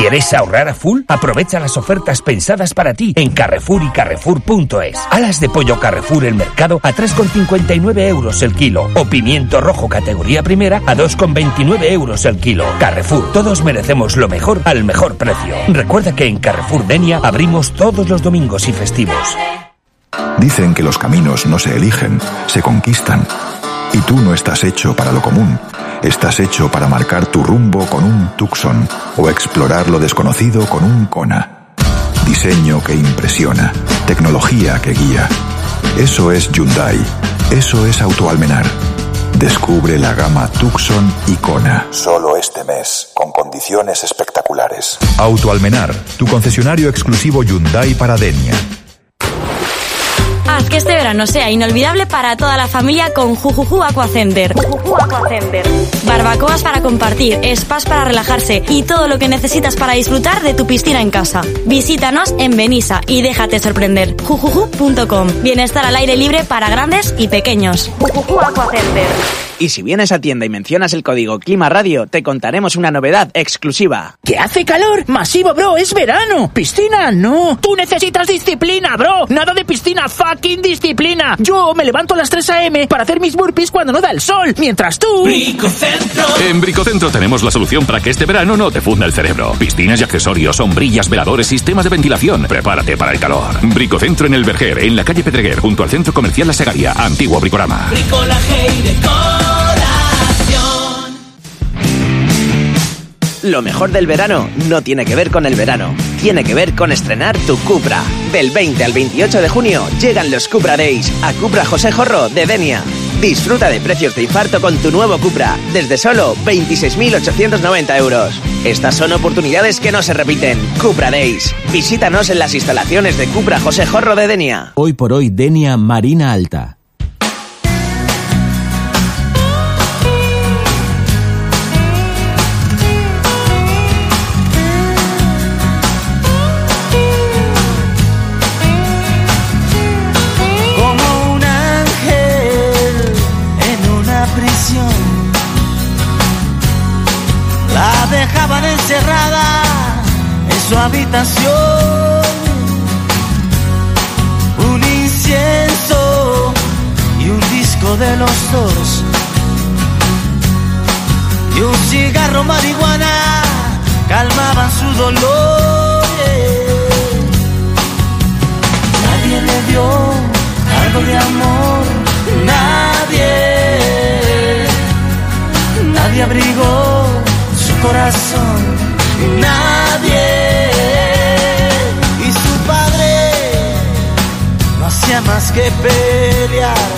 ¿Quieres ahorrar a full? Aprovecha las ofertas pensadas para ti en Carrefour y Carrefour.es. Alas de pollo Carrefour El Mercado a 3,59 euros el kilo. O pimiento rojo categoría primera a 2,29 euros el kilo. Carrefour, todos merecemos lo mejor al mejor precio. Recuerda que en Carrefour Denia abrimos todos los domingos y festivos. Dicen que los caminos no se eligen, se conquistan. Y tú no estás hecho para lo común. Estás hecho para marcar tu rumbo con un Tucson o explorar lo desconocido con un Kona. Diseño que impresiona, tecnología que guía. Eso es Hyundai, eso es Auto Almenar. Descubre la gama Tucson y Kona. Solo este mes, con condiciones espectaculares. Auto Almenar, tu concesionario exclusivo Hyundai para Denia. Haz que este verano sea inolvidable para toda la familia con Jujuju Aquacenter. Barbacoas para compartir, spas para relajarse y todo lo que necesitas para disfrutar de tu piscina en casa. Visítanos en Benissa y déjate sorprender. Jujuju.com. Bienestar al aire libre para grandes y pequeños. Jujuju Aquacenter. Y si vienes a tienda y mencionas el código Clima Radio, te contaremos una novedad exclusiva. ¿Que hace calor? Masivo, bro, es verano. Piscina, no. Tú necesitas disciplina, bro. Nada de piscina, fucking disciplina. Yo me levanto a las 3 a.m. para hacer mis burpees cuando no da el sol, mientras tú... Bricocentro. En Bricocentro tenemos la solución para que este verano no te funda el cerebro. Piscinas y accesorios, sombrillas, veladores, sistemas de ventilación. Prepárate para el calor. Bricocentro en El Verger, en la calle Pedreguer, junto al Centro Comercial La Segaria, antiguo Bricorama. Bricolaje y decoración. Lo mejor del verano no tiene que ver con el verano, tiene que ver con estrenar tu Cupra. Del 20 al 28 de junio llegan los Cupra Days a Cupra José Jorro de Denia. Disfruta de precios de infarto con tu nuevo Cupra, desde solo 26.890 euros. Estas son oportunidades que no se repiten. Cupra Days. Visítanos en las instalaciones de Cupra José Jorro de Denia. Hoy por hoy, Denia Marina Alta. La dejaban encerrada en su habitación. Un incienso y un disco de los dos y un cigarro marihuana calmaban su dolor. Nadie le dio algo de amor, nadie abrigó su corazón, nadie. Y su padre no hacía más que pelear